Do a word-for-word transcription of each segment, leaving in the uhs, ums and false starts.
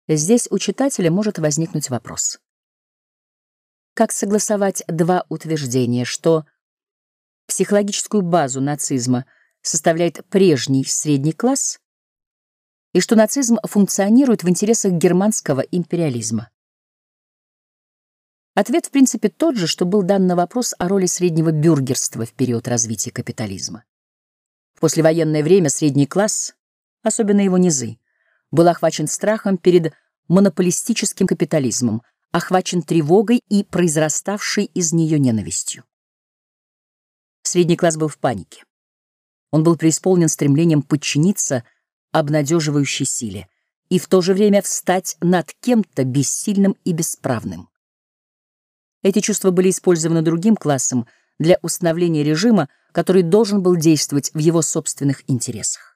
Здесь у читателя может возникнуть вопрос. Как согласовать два утверждения, что психологическую базу нацизма составляет прежний средний класс и что нацизм функционирует в интересах германского империализма? Ответ, в принципе, тот же, что был дан на вопрос о роли среднего бюргерства в период развития капитализма. В послевоенное время средний класс, особенно его низы, был охвачен страхом перед монополистическим капитализмом, охвачен тревогой и произраставшей из нее ненавистью. Средний класс был в панике. Он был преисполнен стремлением подчиниться обнадеживающей силе и в то же время встать над кем-то бессильным и бесправным. Эти чувства были использованы другим классом для установления режима, который должен был действовать в его собственных интересах.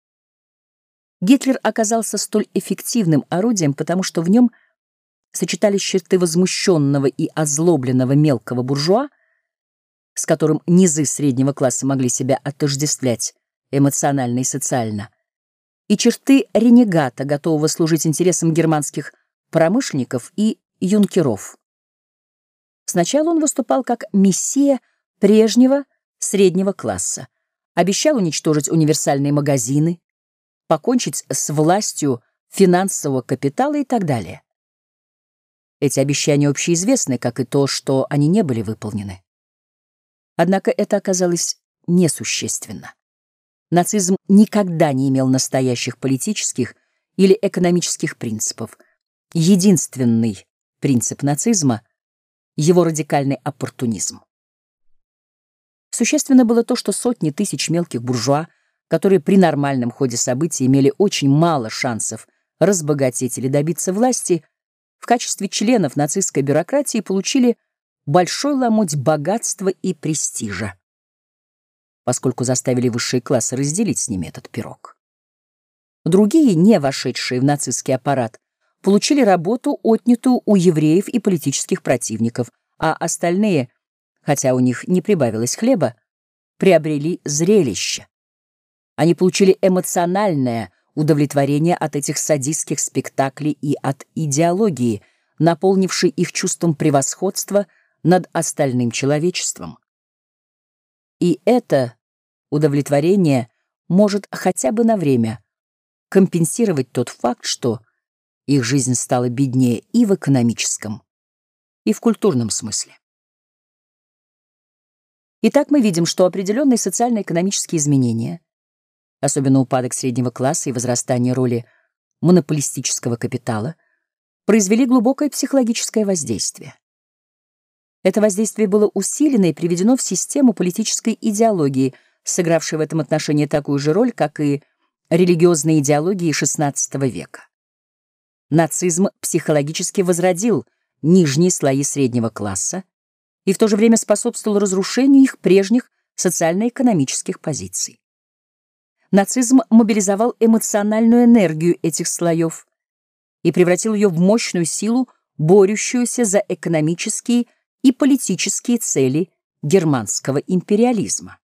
Гитлер оказался столь эффективным орудием, потому что в нем сочетались черты возмущенного и озлобленного мелкого буржуа, с которым низы среднего класса могли себя отождествлять эмоционально и социально, и черты ренегата, готового служить интересам германских промышленников и юнкеров. Сначала он выступал как мессия прежнего среднего класса, обещал уничтожить универсальные магазины, покончить с властью финансового капитала и так далее. Эти обещания общеизвестны, как и то, что они не были выполнены. Однако это оказалось несущественно. Нацизм никогда не имел настоящих политических или экономических принципов. Единственный принцип нацизма — его радикальный оппортунизм. Существенно было то, что сотни тысяч мелких буржуа, которые при нормальном ходе событий имели очень мало шансов разбогатеть или добиться власти, в качестве членов нацистской бюрократии получили большой ломоть богатства и престижа, поскольку заставили высшие классы разделить с ними этот пирог. Другие, не вошедшие в нацистский аппарат, получили работу, отнятую у евреев и политических противников, а остальные, хотя у них не прибавилось хлеба, приобрели зрелище. Они получили эмоциональное удовлетворение от этих садистских спектаклей и от идеологии, наполнившей их чувством превосходства над остальным человечеством. И это удовлетворение может хотя бы на время компенсировать тот факт, что их жизнь стала беднее и в экономическом, и в культурном смысле. Итак, мы видим, что определенные социально-экономические изменения, особенно упадок среднего класса и возрастание роли монополистического капитала, произвели глубокое психологическое воздействие. Это воздействие было усилено и приведено в систему политической идеологии, сыгравшей в этом отношении такую же роль, как и религиозные идеологии шестнадцатого века. Нацизм психологически возродил нижние слои среднего класса и в то же время способствовал разрушению их прежних социально-экономических позиций. Нацизм мобилизовал эмоциональную энергию этих слоев и превратил ее в мощную силу, борющуюся за экономические и политические цели германского империализма.